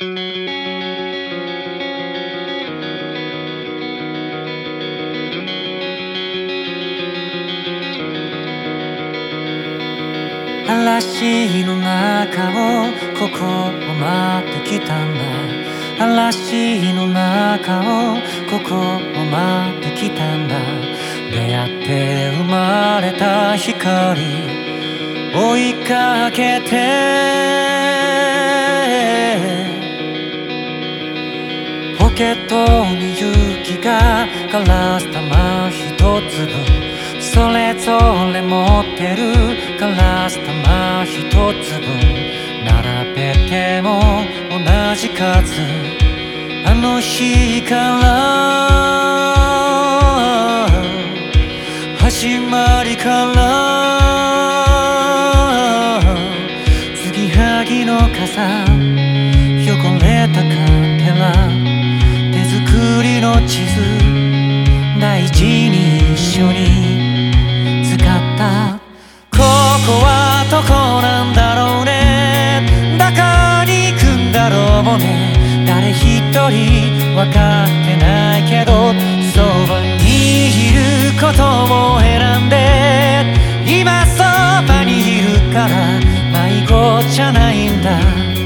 嵐の中をここを待ってきたんだ。嵐の中をここを待ってきたんだ。出会って生まれた光追いかけてポケットに雪が枯らす玉一つ分それぞれ持ってるガラス玉一つ分並べても同じ数あの日から始まりから継ぎはぎの傘汚れたカンテラ手作りの地図大事に一緒にここはどこなんだろうねどこに行くんだろうね誰一人分かってないけどそばにいることも選んで今そばにいるから迷子じゃないんだ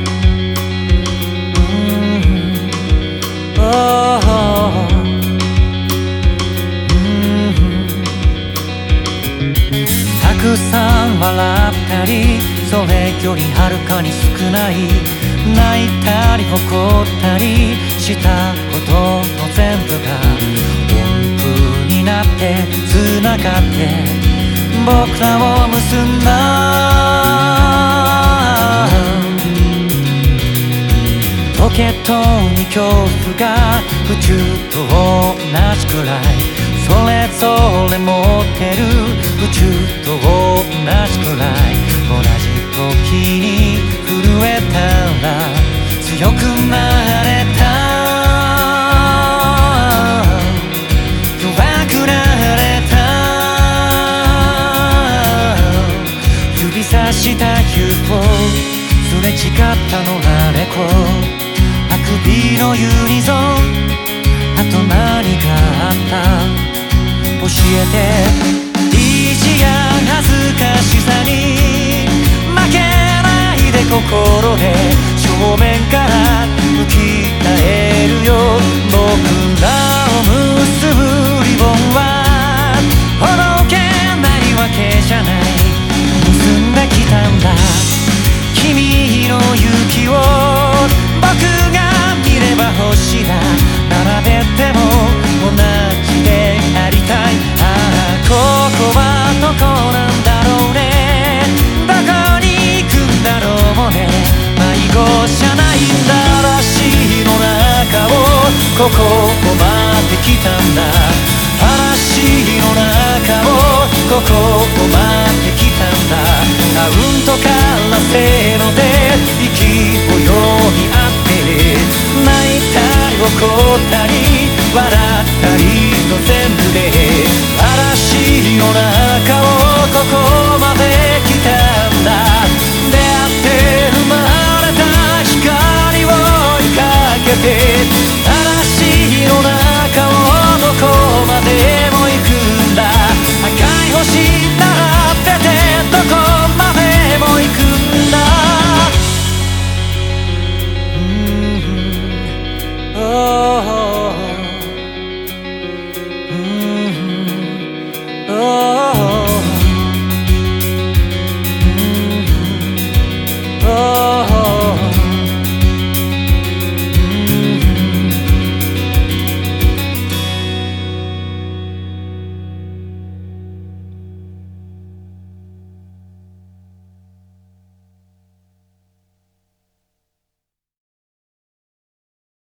たくさん笑ったりそれよりはるかに少ない泣いたり怒ったりしたことの全部が音符になって繋がって僕らを結んだポケットに恐怖が宇宙と同じくらいそれぞれ持ってる宇宙と同じくらい同じ時に震えたら強くなれた弱くなれた指さした UFO すれ違ったのあれこあくびのユニゾンあと何があった教えて意地や恥ずかしさに負けないで心で正面から向き合えるよ僕らを結ぶリボンはほどけないわけじゃない結んできたんだ君の勇気を僕が見れば星だ並べても同じでありたいここはどこなんだろうねどこに行くんだろうね迷子じゃないんだ嵐の中をここを待ってきたんだ嵐の中をここを待ってきたんだカウントからせーので息をよ